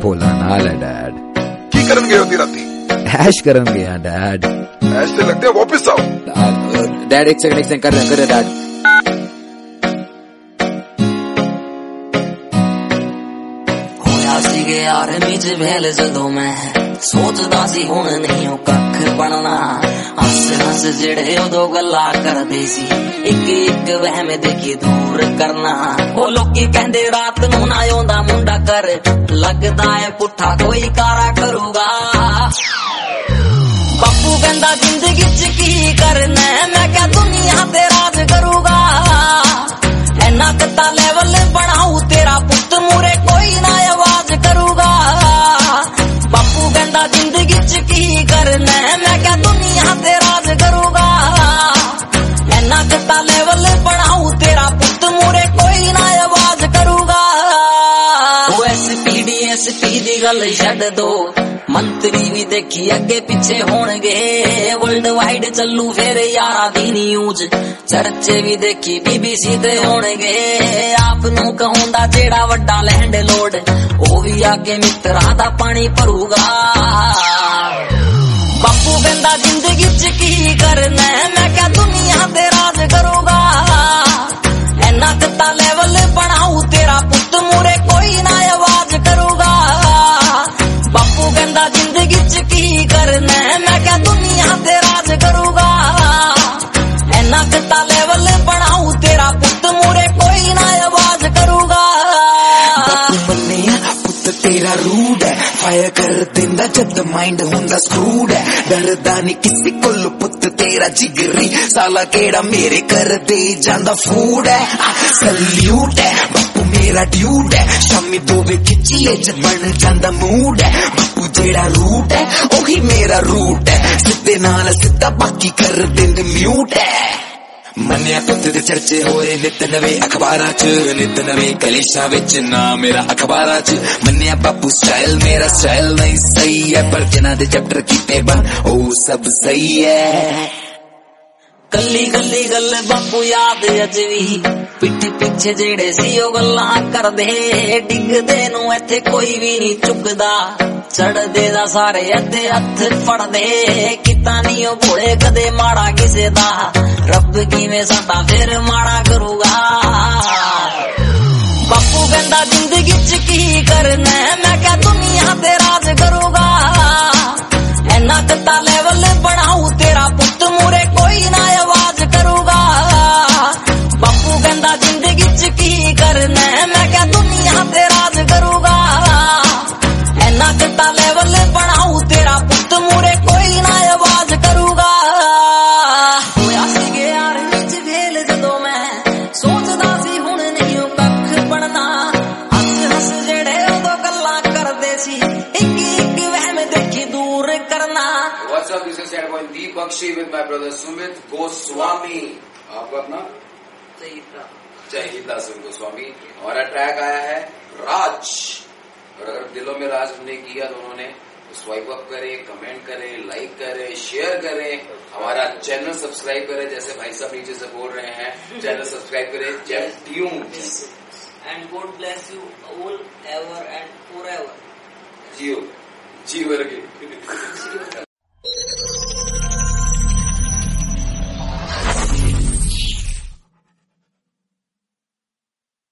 ਭੋਲਾ ਨਾਲ ਹੈ ਡੈਡ। ਕੀ ਕਰਨ ਗਏ ਹੋ ਤੀ ਰਾਤੀ? ਐਸ਼ ਕਰਨ ਗਿਆ ਡੈਡ। ਐਸ਼ ਤੇ ਲੱਗਦੇ ਵਾਪਸ ਆਓ। ਡੈਡ ਇੱਕ ਸੈਕਿੰਡ ਕਰ ਰਿਹਾ ਡੈਡ। ਹੋਇਆ ਸੀਗੇ ਆਰਮੀ ਚ ਵੇਲ ਜਦੋਂ ਮੈਂ ਸੋਚਦਾ ਸੀ ਹੁਣ ਨਹੀਂ ਉਹ ਕੱਖ ਬਣਨਾ। ਹੱਸ ਜਿਹੜੇ ਉਦੋਂ ਗੱਲਾਂ ਕਰਦੇ ਸੀ ਇੱਕ ਇੱਕ ਵਹਿਮ ਦੇਖੀ ਦੂਰ ਕਰਨਾ। ਉਹ ਲੋਕੀ ਕਹਿੰਦੇ ਰਾਤ ਨੂੰ ਨਾ ਆਉਂਦਾ ਮੁੰਡਾ ਕਰ ਲੱਗਦਾ ਏ ਪੁੱਠਾ ਕੋਈ ਕਾਰਾ ਕਰੂਗਾ। ਬਾਪੂ ਕਹਿੰਦਾ ਜ਼ਿੰਦਗੀ ਚ ਕੀ ਕਰਨਾ ਮੈਂ ਕਿਹਾ ਦੁਨੀਆ ਤੇ ਰਾਜ ਕਰੂਗਾ। ਐਨਾ ਕਿਤਾ ਲੈਵਲ ਬਣਾਉ ਤੇਰਾ ਪੁੱਤ ਮੂਰੇ ਕੋਈ ਨਾ ਆਵਾਜ਼ ਕਰੂਗਾ। ਬਾਪੂ ਕਹਿੰਦਾ ਜ਼ਿੰਦਗੀ ਚ ਕੀ ਕਰਨਾ ਮੈਂ ਕਿਹਾ ਦੁਨੀਆ ਤੇ ਰਾਜ ਕਰੂਗਾ। ਐਨਾ ਕਿਤਾ ਲੈਵਲ ਬਣਾਉ ਤੇਰਾ ਪੁੱਤ ਮੂਰੇ ਕੋਈ ਨਾ ਆਵਾਜ਼ ਕਰੂਗਾ। ਉਹ ਐਸਪੀ ਦੀ ਗੱਲ ਛੱਡ ਦੋ ਮੰਤਰੀ ਵੀ ਦੇਖੀ ਅੱਗੇ ਪਿੱਛੇ ਹੋਣਗੇ। ਵਰਲਡ ਵਾਈਡ ਚੱਲੂ ਫੇਰ ਯਾਰਾਂ ਦੀ ਨਿਊਜ਼ ਚਰਚੇ ਵੀ ਦੇਖੀ BBC ਤੇ ਹੋਣਗੇ। ਆਪ ਨੂੰ ਕਹਾਉਂਦਾ ਜਿਹੜਾ ਵੱਡਾ ਲੈਂਡ ਲੋਡ ਉਹ ਵੀ ਆ ਕੇ ਮਿੱਤਰਾਂ ਦਾ ਪਾਣੀ ਭਰੂਗਾ। ਬਾਪੂ ਕਹਿੰਦਾ ਜ਼ਿੰਦਗੀ ਚ ਕੀ ਕਰਨਾ ਮੈਂ ਕਿਹਾ ਦੁਨੀਆ ਤੇ ਰਾਜ ਕਰੂਗਾ। ਐਨਾ ਕਿਤਾ ਲੈਵਲ ਬਣਾਉ ਤੇਰਾ ਪੁੱਤ ਮੂਰੇ ਕੋਈ ਨਾ ਆਵਾਜ਼ ਕਰੂਗਾ। ਬਾਪੂ ਕਹਿੰਦਾ ਜ਼ਿੰਦਗੀ ਚ ਕੀ ਕਰਨਾ ਮੈਂ ਕਿਹਾ ਦੁਨੀਆ ਤੇ ਰਾਜ ਕਰੂਗਾ। ਐਨਾ ਕਿਤਾ ਲੈਵਲ ਬਣਾਉ ਤੇਰਾ ਪੁੱਤ ਮੂਰੇ ਕੋਈ ਨਾ ਆਵਾਜ਼ ਕਰੂਗਾ। ਬਾਪੂ ਮੰਨਿਆ ਪੁੱਤ ਤੇਰਾ ਰੂਡ ਹੈ ਫਾਇਰ ਕਰ ਦਿੰਦਾ ਜਦ ਮਾਈਂਡ ਹੁੰਦਾ ਸਕਰੂਡ ਹੈ। ਡਰਦਾ ਨਹੀਂ ਕਿਸੇ ਕੋਲ ਪੁੱਤ ਤੇਰਾ ਜਿਗਰੀ ਸਾਲਾ ਕਿਹੜਾ ਮੇਰੇ ਘਰ ਦੇ ਜਾਂਦਾ ਫੂਡ ਹੈ। ਸਲੂਟ ਹੈ ਬਾਪੂ ਮੇਰਾ ਡਿਊਟ ਹੈ ਸ਼ਾਮੀ ਦੋਵੇਂ ਖਿੱਚੀਏ ਚ ਬਣ ਜਾਂਦਾ ਮੂਡ ਹੈ। ਬਾਪੂ ਜਿਹੜਾ ਰੂਟ ਹੈ ਉਹੀ ਮੇਰਾ ਰੂਟ ਹੈ ਸਿੱਧੇ ਨਾਲ ਸਿੱਧਾ ਬਾਕੀ ਕਰ ਦਿੰਦੇ ਮਿਊਟ ਹੈ। ਮੰਨਿਆ ਪੁੱਤ ਦੇ ਚਰਚੇ ਹੋਏ ਨਿਤ ਨਵੇਂ ਅਖਬਾਰਾਂ ਚ ਨਿਤ ਨਵੇਂ ਕਲੇਸ਼ਾਂ ਵਿੱਚ ਨਾ ਮੇਰਾ ਅਖਬਾਰਾਂ ਚ। ਮੰਨਿਆ ਬਾਪੂ ਸਟਾਈਲ ਮੇਰਾ ਸਟਾਈਲ ਨਹੀਂ ਸਹੀ ਹੈ ਪਰ ਜਿਨ੍ਹਾਂ ਦੇ ਚੈਪਟਰ ਕੀਤੇ ਬਣ ਉਹ ਸਭ ਸਹੀ ਹੈ। ਕੱਲੀ ਕੱਲੀ ਗੱਲ ਬਾਪੂ ਯਾਦ ਅਜ ਵੀ ਪਿੱਠ ਪਿੱਛੇ ਜਿਹੜੇ ਸੀ ਉਹ ਗੱਲਾਂ ਕਰਦੇ। ਡਿੱਗਦੇ ਨੂੰ ਇੱਥੇ ਕੋਈ ਵੀ ਨਹੀਂ ਚੁੱਕਦਾ ਚੜਦੇ ਦਾ ਸਾਰੇ ਇੱਥੇ ਹੱਥ ਫੜਦੇ। ਕਿਤਾ ਨਹੀਂ ਉਹ ਭੋਲੇ ਕਦੇ ਮਾੜਾ ਕਿਸੇ ਦਾ ਰੱਬ ਕਿਵੇਂ ਸਾਡਾ ਫਿਰ ਮਾੜਾ ਕਰੂਗਾ। ਬਾਪੂ ਕਹਿੰਦਾ ਜ਼ਿੰਦਗੀ ਚ ਕੀ ਕਰਨਾ ਮੈਂ ਕਿਹਾ ਦੁਨੀਆ ਤੇ ਰਾਜ ਕਰੂਗਾ। ਐਨਾ ਕਿਤਾ ਲੈਵਲ ਬਣਾਉ ਤੇਰਾ ਪੁੱਤ ਮੂਰੇ ਕੋਈ ਨਾ ਆਵਾਜ਼ ਕਰੂਗਾ। ਬਾਪੂ ਕਹਿੰਦਾ ਜ਼ਿੰਦਗੀ ਚ ਕੀ ਕਰਨਾ ਮੈਂ ਕਿਹਾ ਦੁਨੀਆ ਤੇ ਰਾਜ ਕਰੂਗਾ। ਐਨਾ ਕਿਤਾ ਲੈਵਲ ਬਣਾਉ ਤੇਰਾ ਪੁੱਤ ਮੂਰੇ ਕੋਈ ਨਾ ਆਵਾਜ਼ ਕਰੂਗਾ। ਹੋਇਆ ਸੀਗੇ ਯਾਰ ਵਿੱਚ ਵੇਲ ਜਦੋਂ ਮੈਂ ਸੋਚਦਾ ਸੀ ਹੁਣ ਨਹੀਂ ਉਹ ਕੱਖ ਬਣਨਾ। ਹੱਸ ਜਿਹੜੇ ਉਦੋਂ ਗੱਲਾਂ ਕਰਦੇ ਸੀ ਇੱਕ ਇੱਕ ਵਹਿਮ ਦੇਖੀ ਦੂਰ करना। What's up? This is Sad Boy Deep Bakshi with my brother Sumit Goswami. आपका अपना चहिता सिंह गोस्वामी। हमारा ट्रैक आया है राज। और अगर दिलों में राज हमने किया तो उन्होंने स्वाइप अप करे, कमेंट करे, लाइक करे, शेयर करे, हमारा चैनल सब्सक्राइब करे जैसे भाई साहब नीचे से बोल रहे हैं। चैनल सब्सक्राइब करे। Jai tunes and God bless you all ever and forever. जियो जी वर्गे।